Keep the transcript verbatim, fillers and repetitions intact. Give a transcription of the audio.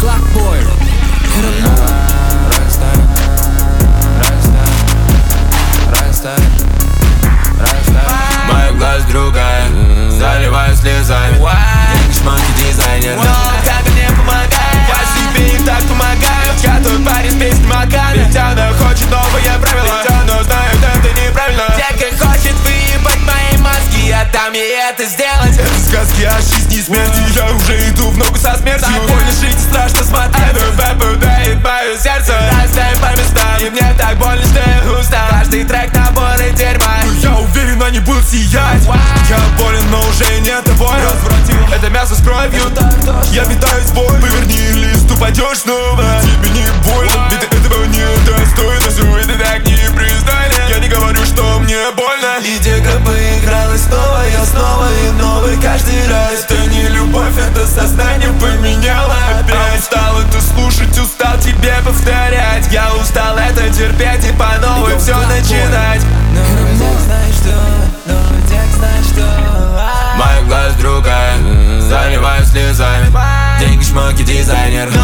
Clockboy. Райстайл, Райстайл, Райстайл. Мои глаз другая, заливаю слезами. Деньги, шмотки, дизайнер. Но как мне помогает, я себе и так помогаю. Я тут парень с песней Маками. Ведь она хочет новые правила, ведь она знает, это неправильно. Дека хочет выебать мои мозги, а там ей это сделать. Это сказки о жизни и смерти, я уже иду в ногу со смертью. Больно жить страшно смотреть, это попадает в мое сердце. Расставим по местам, и мне так больно, что я устал. Каждый трек наборы дерьма, но я уверен, они будут сиять. Я болен, но уже нет воли. Это мясо с кровью, я питаюсь болью. Поверни лист, упадешь снова, тебе не больно, ведь ты этого не достойна. Все это так непристойно, я не говорю, что мне больно. И дека поигралась снова, я снова и новый каждый раз. Это не любовь, это сознание поменяло опять. Устал это слушать, устал тебе повторять. Я устал это терпеть и по новой все начинать. Новый текст, знаешь что, новый текст, знаешь что. Моих глаз другая, заливаю слезами. Деньги, шмотки, дизайнер.